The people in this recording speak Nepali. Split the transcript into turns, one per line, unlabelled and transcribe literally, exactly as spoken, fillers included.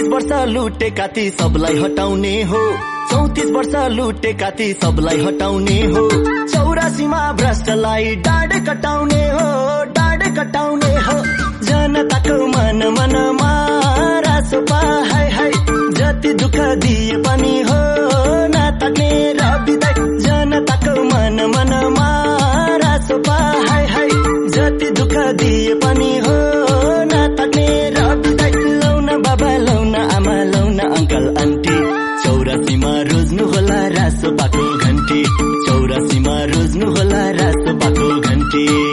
चौतिस वर्ष लुटेका ती सबलाई हटाउने हो चौतिस वर्ष लुटेका ती सबलाई हटाउने हो चौरासीमा भ्रष्टलाई डाँडे कटाउने हो डाँडे कटाउने हो जनताको मन मनमा रासोपा हाय हाय जति दुःख दिए पनि हो